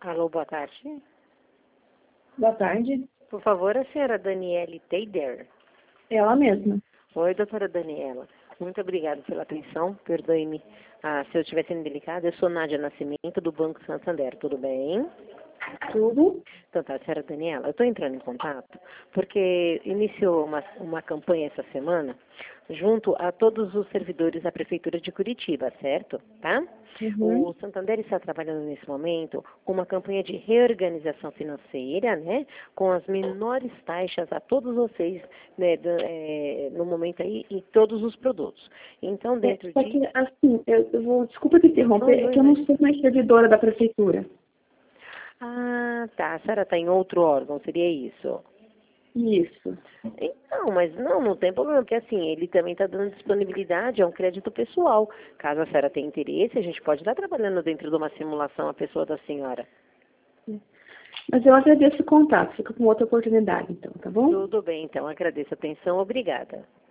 Alô, boa tarde. Boa tarde. Por favor, a senhora Daniele Teider. Ela mesma. Oi, doutora Daniela. Muito obrigada pela atenção. Perdoe-me se eu estiver sendo delicada. Eu sou Nádia Nascimento, do Banco Santander. Tudo bem? Tudo. Então tá, senhora Daniela, eu estou entrando em contato porque iniciou uma campanha essa semana junto a todos os servidores da Prefeitura de Curitiba, certo? Tá? Uhum. O Santander está trabalhando nesse momento com uma campanha de reorganização financeira, né? Com as menores taxas a todos vocês, né, no momento aí, e todos os produtos. Então, dentro Só de... que, assim, eu vou, desculpa te interromper, Oi, é oi, que eu não vai. sou mais servidora da prefeitura. Ah, tá. A senhora está em outro órgão, seria isso? Isso. Então, mas não tem problema, porque assim, ele também está dando disponibilidade a um crédito pessoal. Caso a senhora tenha interesse, a gente pode estar trabalhando dentro de uma simulação a pessoa da senhora. Mas eu agradeço o contato, fica com outra oportunidade, então, tá bom? Tudo bem, então, agradeço a atenção, obrigada.